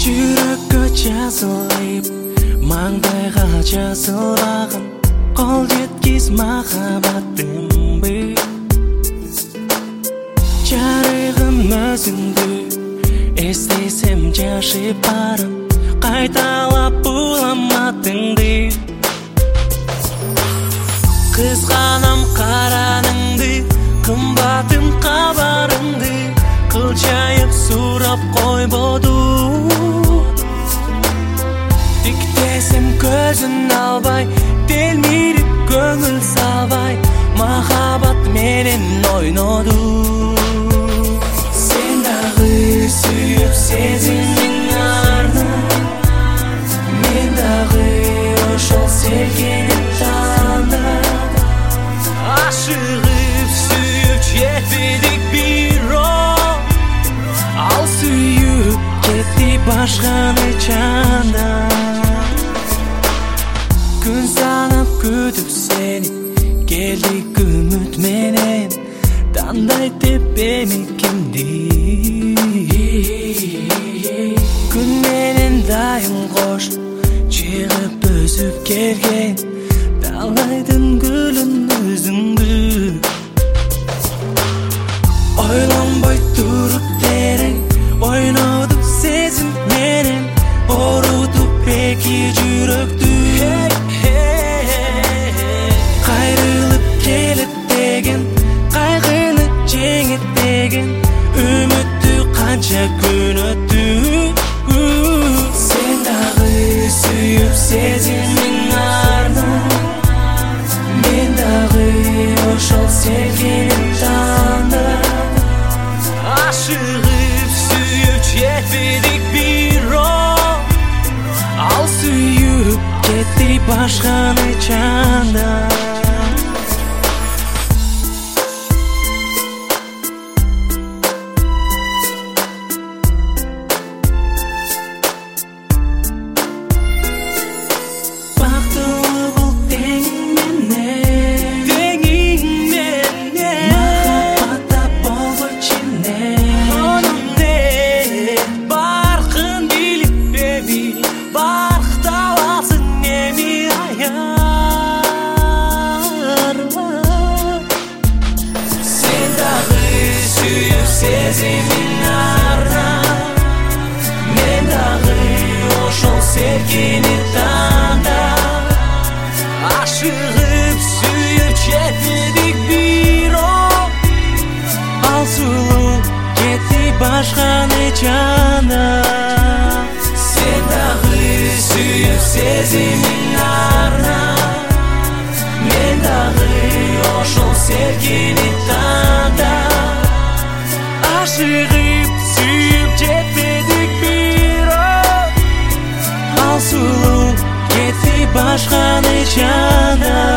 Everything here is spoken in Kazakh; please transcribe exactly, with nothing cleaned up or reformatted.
Жүрекке жазылып, маңдайға жазылған, қол жеткіз махаббаттың бір. Жарығым өзіңді естесем жашып барым, қайталап буламатыңды. Қызғанам қараныңды, қымбатым қабарыңды, қылжайып сұрап қойбоду. Тіктесім көзін албай, телмиріп көңіл салбай, махаббат менен ойноду. Сен дағы сүйіп сезімнің арын, мен дағы ошол sevгенин таңда. Ашығып сүйіп жетпедік бирок, ал сүйіп кетті башқаны чанда. Күн санап күтіп сені, келдік үміт менен, таңдай теппеми кимди. Күн менен дайым кош, чыгып өсүп келген, талайдын гүлүн өзүңдү. Ойлонбой туруп терең, ойнодум сезим менен, орутуп эки жүрөктү. Кайрылып келет деген, кайгыны жеңет деген, үмүттү канча күн өттү. Сен дагы сүйүп сезимиң арды, мен дагы ошол sevгеним таңда. Ашыгып сүйүп жетпедик бирок, ал сүйүп кетти башканы чанда. Сезимиң арды, мен дагы ошол sevgени таңда. Ашыгып сүйүп жетпедик бирок, ал сулуу кетти башканы чанда. Сен дагы сүйүп сезимиң арды, мен дагы ошол sevgени таңда. Ашыгып сүйүп жетпедик бирок, ал сулуу кетти башканы чанда.